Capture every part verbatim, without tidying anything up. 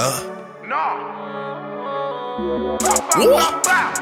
Huh? No. Bow, bow, bow.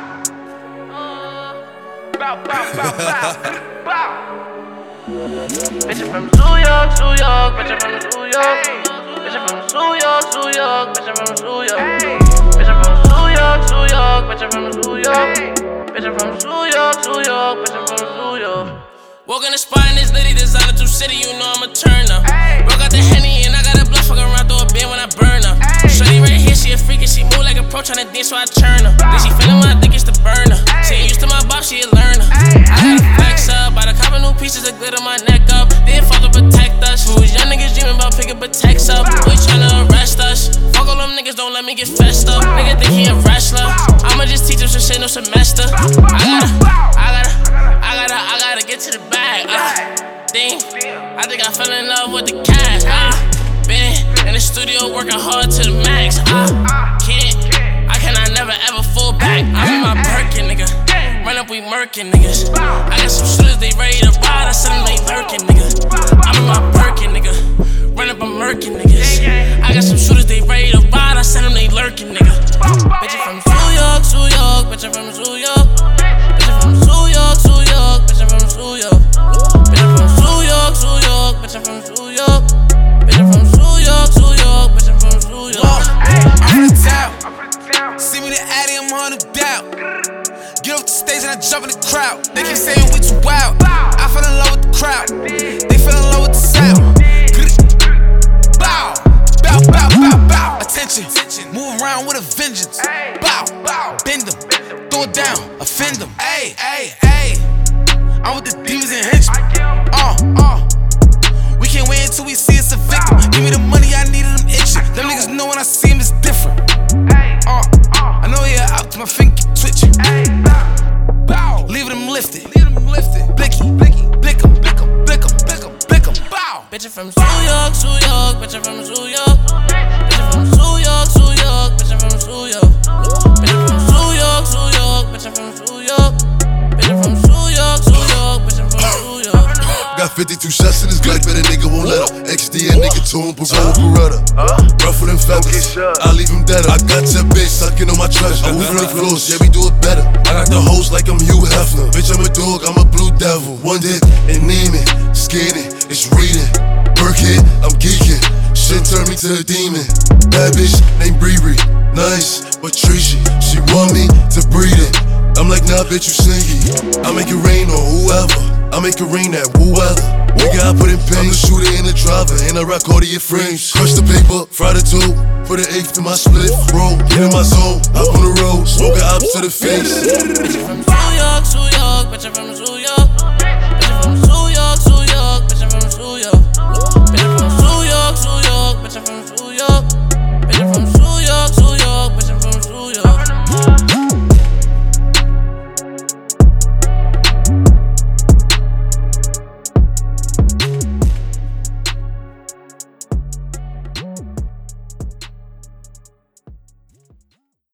Bow, bow, bow, bow. Bow. Bitch, I'm from New York, New York. Bitch, I'm from New York. Bitch, I'm from New York, New York. Bitch, I'm from New York. Bitch, I'm from New York, New York. Bitch, I'm from New York. Bitch, I'm from New York, New York. Bitch, I'm from New York. Walk in the spot in this litty designer through city, you know I'm a turner. Broke out the Henny and I got a blunt, fuck around through a bin when I burn her. Shorty right here, she a freak and she move like a pro tryna dance, so I turn her. Then she feelin' when I think it's the burner. She ain't used to my bop, she a learner. I gotta flex up, I done cop a new pieces of glitter my neck up. Didn't fuck to protect us. Who was young niggas dreaming about picking protects up. We tryna arrest us. Fuck all them niggas, don't let me get fessed up. Nigga think he a wrestler. I'ma just teach him some shit, no semester. I gotta, I gotta, I gotta, I gotta get to the bag. Uh, damn, I think I fell in love with the cash. Uh, been in the studio working hard to the max. Uh, can't, I cannot never ever fall back. I'm in my Birkin, nigga. Run up, we murkin' niggas. I got some shooters, they ready to ride. I said them they lurking, nigga. I'm in my Birkin, nigga. Run up, I'm murkin' niggas. I got some shooters, they ready to ride. I said them they lurking, nigga. Bitch, I'm from New York, New York. Bitch, I'm from New York. Bitch, I'm from New York, New York. Bitch, I'm from New York. Bitch, I'm from New York, New York. Bitch, I'm from New York. Bitch, I'm from New York, New York. Bitch, I'm from New York. I'm from the town. See me the Addy, I'm on the doubt. Get off the stage and I jump in the crowd. They keep saying we too wild. I fell in love with the crowd. They fell in love with the sound. Bow, bow, bow, bow, bow. Attention, move around with a vengeance. Bow, bow, bend them, throw it down, offend them. Ayy, ayy, ayy. I'm with the demons and henchmen. Uh, uh. We can't wait until we see us a victim. Give me the money, I needed them itching. Them niggas know when I see them it's different. Uh, I know you're out to my finger keep twitching. Bow, leave them lifted, leave them lifted. Blicky, blicky, blick 'em, blick 'em, blick 'em, blick 'em, blick 'em. Bow. Bitch, I'm from New York, New York. Bitch, I'm from New York. Bitch, I'm from New York, New York. Bitch, I'm from New York. Bitch, I'm from New York, New York. Bitch, I'm from New York. Bitch, I'm from New York, New York. Bitch, I'm from New York. Got fifty-two shots in his Glock, but a nigga won't let up. X D a nigga tune, Barone Beretta. Ruffle them feathers, I leave him dead. I got that bitch sucking on my treasure. I'm moving the floors, yeah, we do it better. I got the hoes like I'm Hugh Hefner. Bitch, I'm a dog, I'm a blue devil. One dick and name it, skin it, it's reading. Burkhead, I'm geeking. Shit turned me to a demon. Bad bitch named Bree, nice but treachy. She want me to breed it. I'm like, nah, bitch, you sneaky. I make it rain on whoever. I make it rain at woo weather. Nigga, I put in pain. I'm the shooter and the driver, and I rock all of your frames. Crush the paper, fry the two. Put an eighth to my split, roll. Get in my zone, hop on the road, smoke it ops to the face.